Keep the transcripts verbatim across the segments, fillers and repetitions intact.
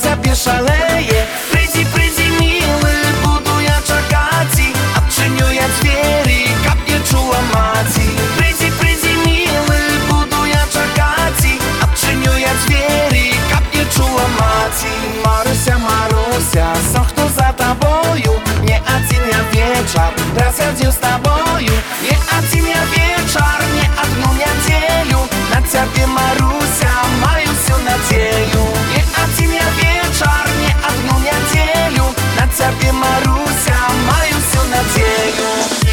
ciebie szaleje. Przyjdzi, przyjdzi miły, budu ja czekaci, a przyniuję drzwieri, kapnie czuła maci. Przyjdzi, przyjdzi miły, budu ja czekaci, a przyniuję drzwieri, kapnie czuła maci. Marusia, Marusia, sochnu za taboju, nie acinia wieczar, raz ja z taboju. Nie acinia wieczar, nie adnu niedzielu, na ciebie Marusia, mają się nadzieju. Nie acinia wieczar, nie adnu niedzielu, na ciebie Marusia, mają się nadzieju.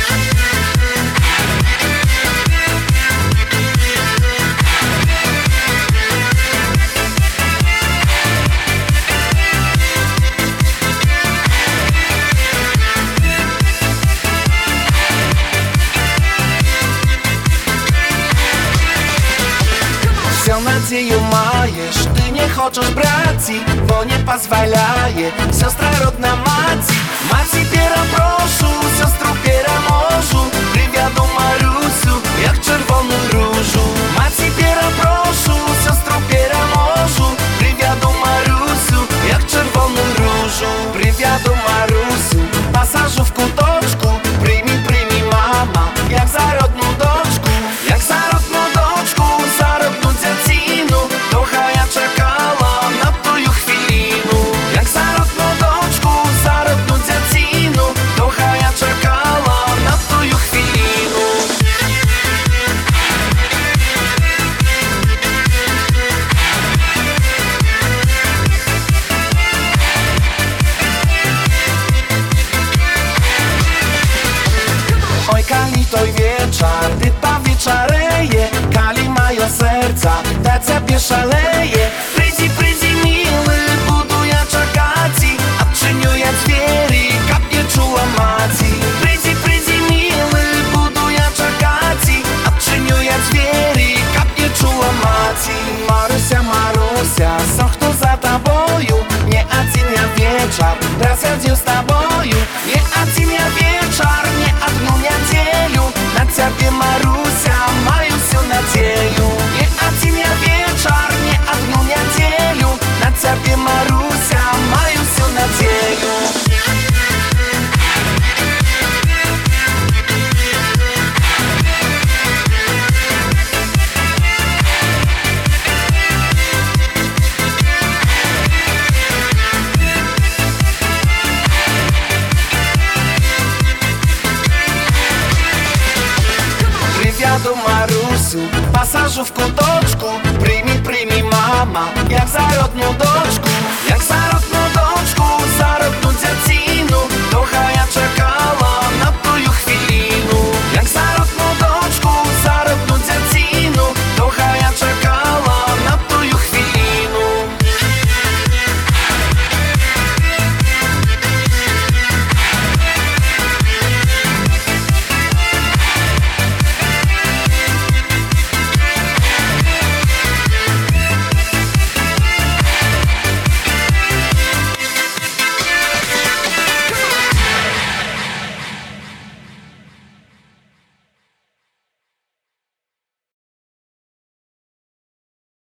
Всё nadzieju majesz, ty nie хочешь braci, bo nie pozwalaje siostra rodna maci. Maci piera proшу, siostru piera morzu, przywiadą Marusiu, jak czerwoną różu. Maci piera proшу, siostru piera morzu, przywiadą Marusiu, jak czerwoną różu. Przywiadą Marusiu, pasażu w kutочку, przyjmij, przyjmij mama, jak za rodną doczku, jak za rodną doczku, za rodną dziecinu. Trochę ja czekała na twoją chwilinu, jak za rodną doczku, za rodną dziecinu. Trochę ja czekała na twoją chwilinu. Oj, Kali, toj wieczar, ty ta wieczareje, Kali mają serca, ta ciebie szaleje. Przyjdzi, przyjdzi miły, budu ja czekaci, a przyniuję drzwieri, kapnie czuła maci. Przyjdzi, przyjdzi miły, budu ja czekaci, a przyniuję drzwieri, kapnie czuła maci. Marusia, Marusia, sochnu za taboju, nie acinia wieczar, raz ja z taboju. Nie acinia wieczar, nie adnu niedzielu, na ciebie Marusia, mają się nadzieju. Nie acinia wieczar, nie adnu niedzielu, na ciebie Marusia, mają się nadzieju. Przywiadą Marusiu, pasażu w kutочку, przyjmij, przyjmij mama, jak za rodną doczku.